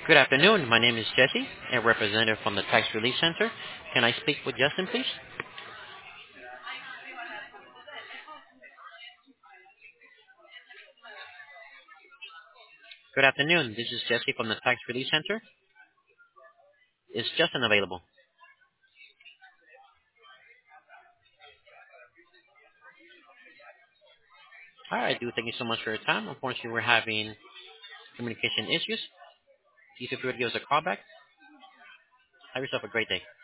Good afternoon. My name is Jesse, a representative from the Tax Relief Center. Can I speak with Justin, please? Good afternoon. This is Jesse from the Tax Relief Center. Is Justin available? All right, do thank you so much for your time. Unfortunately, we're having communication issues. Please feel free to give us a call back. Have yourself a great day.